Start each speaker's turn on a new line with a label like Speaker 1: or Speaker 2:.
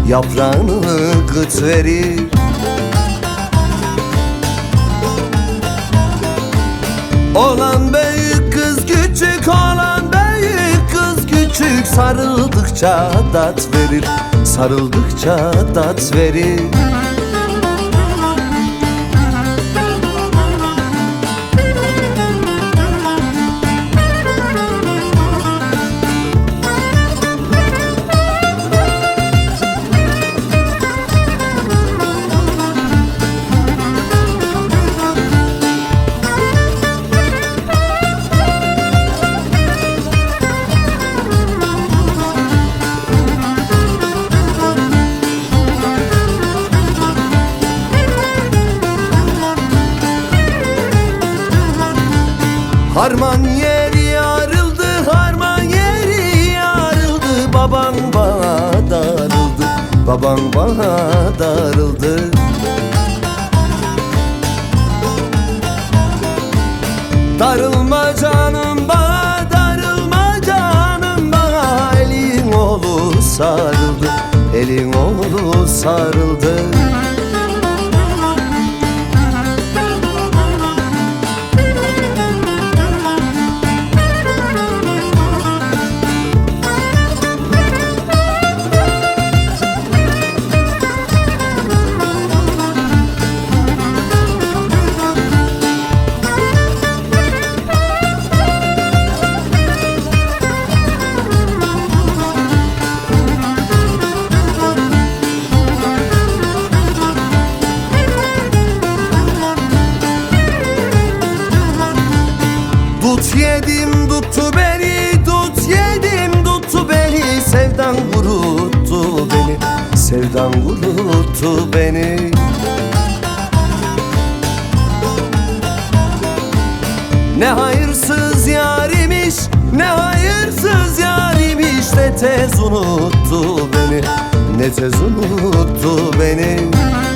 Speaker 1: yaprağını kıt verir. Olan büyük kız küçük, olan büyük kız küçük, sarıldıkça tat verir, sarıldıkça tat verir. Harman yeri yarıldı, harman yeri yarıldı, baban bana darıldı, baban bana darıldı. Darılma canım bana, darılma canım bana, elin oğlu sarıldı, elin oğlu sarıldı. Dut yedim tuttu beni, dut yedim tuttu beni, sevdan kuruttu beni, sevdan kuruttu beni. Ne hayırsız yarimiş, ne hayırsız yarimiş, ne tez unuttu beni, ne tez unuttu beni.